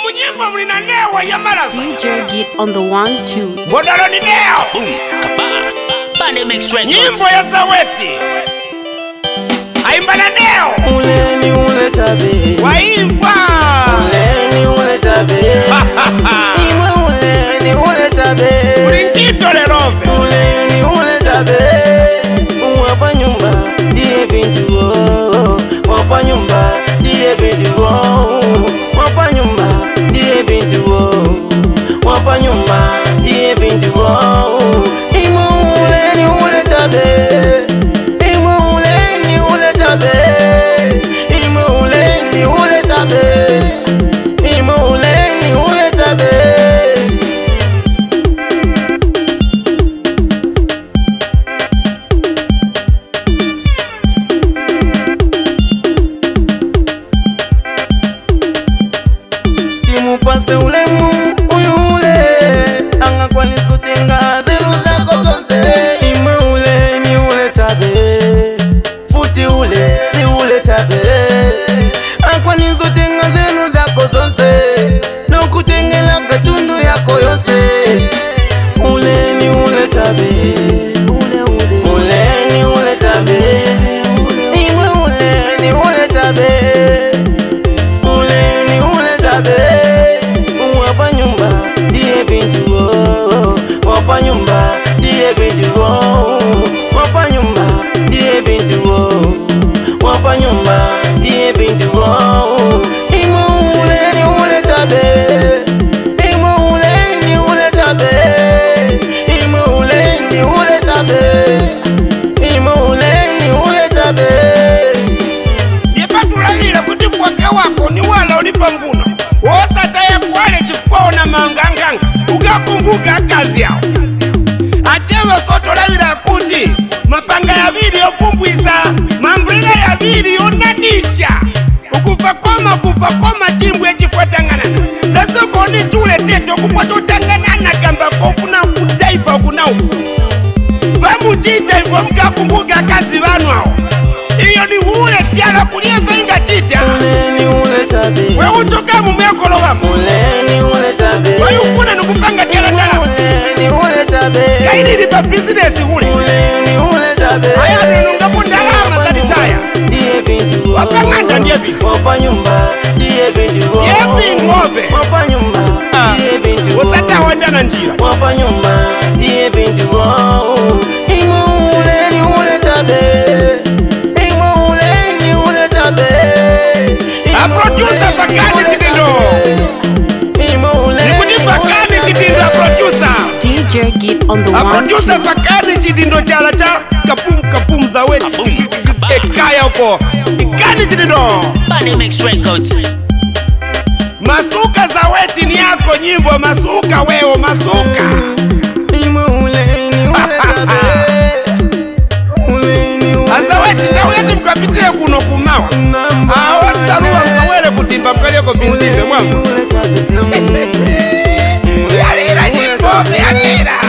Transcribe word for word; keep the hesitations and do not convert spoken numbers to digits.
Munyimbo mlina newa ya marasa D J Git on the one two. Modalo ni neo Boom, kapa, Bande Mix Records. Nyimbo ya Zaweti Aimbana neo Ule ni ule tabe Waimba Ule ni ule tabe Imwe ule ni ule tabe Ulinchito le rove Ule ni ule tabe Wapa nyumba Diye vintu oh Wapa nyumba Diye vintu oh Wapa nyumba Diye vintu oh Wapa nyumba Diye vintu oh Imwe ule ni ule tabe Imwe ule ni ule tabe Imwe ule ni ule tabe Imwe ule ni ule tabe Timupase ule mu uyule Anga kwa nisutenga zelu zako zonse Imwe ule ni ule tabe Futi ule si ule tabe Akwa nisutenga zelu zako zonse Nokutengela katundu yako yose Ule ni ule tabe Ule ule Ule ni ule tabe Imwe ule ni ule tabe Ule ni ule tabe Wapa nyumba Diye vintu oh Wapa nyumba Diye vintu oh Wapa nyumba Diye vintu oh Wapa nyumba Diye vintu oh Imwe ule ni ule tabe Imwe ule ni ule tabe Imwe ule ni ule tabe Imwe ule ni ule tabe Yepatulahira kuti fwake wako ni wala ulipa mbuna Osata ya kuwale chifukwao na manganganga Ugakumbuka kazi yao Achewe soto lahira kuti Mapanga ya vili yofumbwisa Mambrina ya vili yonanisha Ukufa koma kufa koma chimbu ya chifuatangana Sasa koni tule teto kufuata utanganana Gamba kofuna kutaifa kunau Vamu chita hivyo mkakumbuka kazi vanu hao Iyo ni ule tiala kulieva inga chita Ule ni ule tabe We utoka mumekolo wamu Ule ni ule tabe We ukuna nukupanga tiala tala Ule ni ule tabe Kaini lipa business ule Ule ni ule tabe Haya nungapo ndalama sanitaya Diye vintu Wapanganda ndiye vintu Wapa nyumba Diye vintu Ye vintu ove Wapa nyumba Diye vintu Usata wanda na njira Wapa nyumba Diye vintu Imwe ule ni ule tabe Imwe ule ni ule tabe A producer fakani chidindo Imwe ule Nikuni fakani chidindo a producer D J Git on the A one producer two. fakani chidindo chala cha Kapum kapum Zaweti Ekaya uko Ikani chidindo Bande Mix Records. Masuka Zaweti ni yako nyimbo Masuka weo masuka Imwe ule ni ule tabe Ule ni ule Azaweti kaweti mkapitile kuno kumawa Awa saluwa mkawele kutimba mkaleko binzimbe mwangu Yalira nyimbo, yalira